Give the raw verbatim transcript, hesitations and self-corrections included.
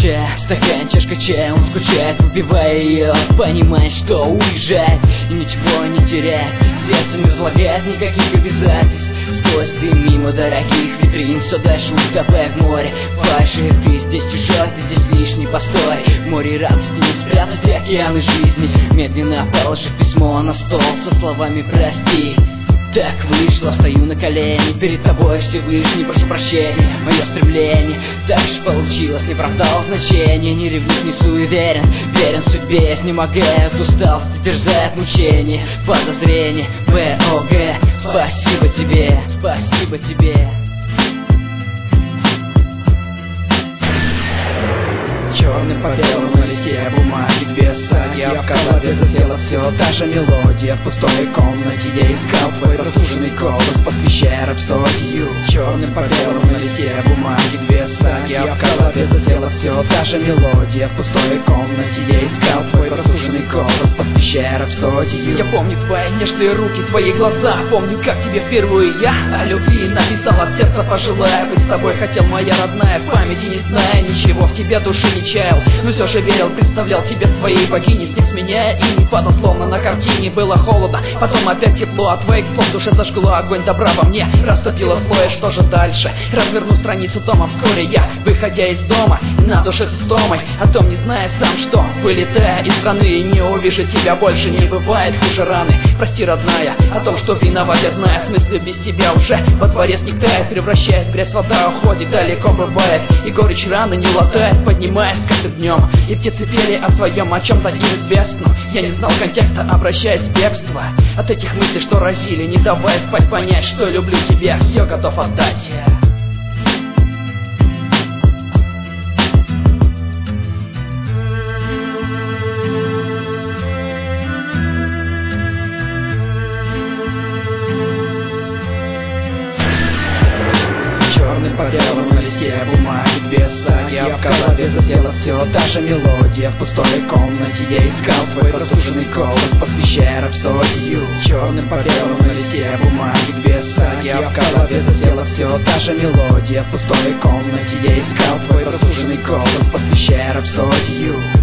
чая, стакан, чашка чая, он скучает, выпивая ее, понимает, что уезжает и ничего не теряет. Сердце не разлагает никаких обязательств. Сквозь дым мимо дорогих витрин все дальше утопая в море фальши. Ты здесь чужой, ты здесь лишний, постой. В море радости не спрятать и океаны жизни. Медленно положив письмо на стол со словами «прости». Так вышло, стою на колени перед тобой, Всевышний, прошу прощения. Мое стремление так же получилось, не оправдало значения. Не ревнив, не суеверен, верен судьбе, изнемогает усталость, терзает мучение, подозрение, ВОГ. Спасибо тебе, спасибо тебе. Черный по белому на листе бумаги две саги, а в голове засела все та же мелодия. В пустой комнате я искал твой заслуженный голос, посвящая рапсодию. Черный по белому на листе бумаги две саги, а в голове засела все та же мелодия. В пустой комнате я искал твой заслуженный голос, посвящая рапсодию. Я помню твои нежные руки, твои глаза, помню, как тебе впервые я о любви написал от сердца, пожелая быть с тобой. Хотел, моя родная, в памяти не зная ничего, в тебе души не чаял, но все же верил, представлял тебе своей богини. Снег сменяя и не падал, словно на картине. Было холодно, потом опять тепло от твоих слов. В душе зажгло огонь добра во мне, растопило слоя. Что же дальше? Разверну страницу тома. Вскоре я, выходя из дома, на душе с истомой, о том не зная сам что, вылетая из страны, не увижу тебя больше. Не бывает хуже раны, прости, родная, о том, что виноват я знаю. В смысле без тебя уже во дворец не тает, превращаясь в грязь, вода уходит далеко бывает. И горечь раны не латает, поднимаясь каждым днем. И птицы пели о своем, о чем-то неизвестном. Я не знал контекста, обращаясь в бегство от этих мыслей, что разили, не давая спать, понять, что люблю тебя, все готов отдать. По белому на листе бумаги две саги, а в голове засела все та же мелодия. В пустой комнате я искал твой заслуженный голос, посвящая рапсодию. Черным по белому на листе бумаги две саги, а в голове засела все та же мелодия. В пустой комнате я искал твой заслуженный голос, посвящая рапсодию.